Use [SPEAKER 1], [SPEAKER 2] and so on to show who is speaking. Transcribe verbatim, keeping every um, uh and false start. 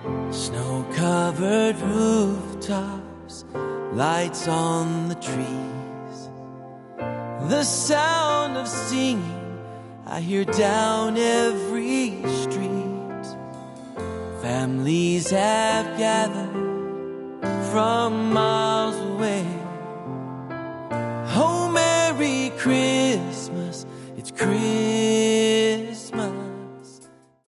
[SPEAKER 1] Snow-covered rooftops, lights on the trees, the sound of singing I hear down every street. Families have gathered from miles